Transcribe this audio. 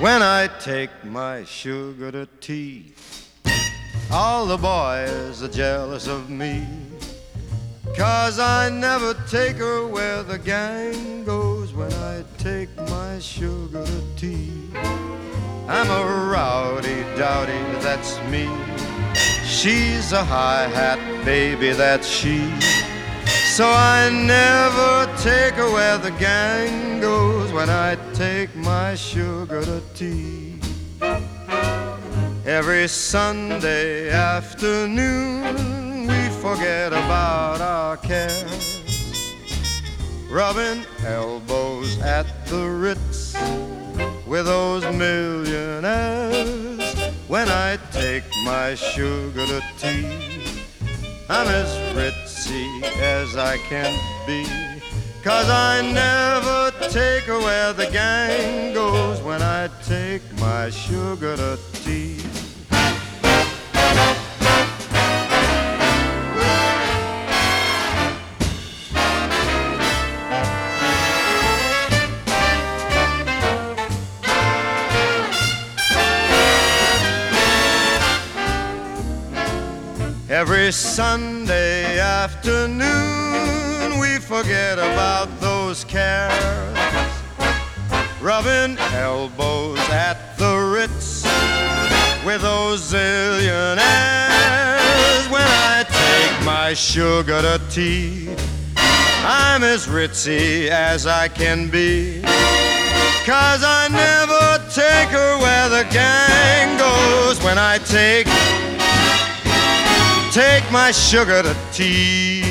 when I take my sugar to tea. All the boys are jealous of me, 'cause I never take her where the gang goes when I take my sugar to tea. I'm a rowdy-dowdy, that's me. She's a hi-hat baby, that's she. So I never take her where the gang goes when I take my sugar to tea. Every Sunday afternoon we forget about our cares, rubbing elbows at the Ritz with those millionaires. When I take my sugar to tea, I'm as ritzy as I can be, 'cause I never take her where the gang goes when I take my sugar to tea. Every Sunday afternoon we forget about those cares, rubbing elbows at the Ritz with those zillionaires. When I take my sugar to tea, I'm as ritzy as I can be, 'cause I never take her where the gang goes when I take my sugar to tea.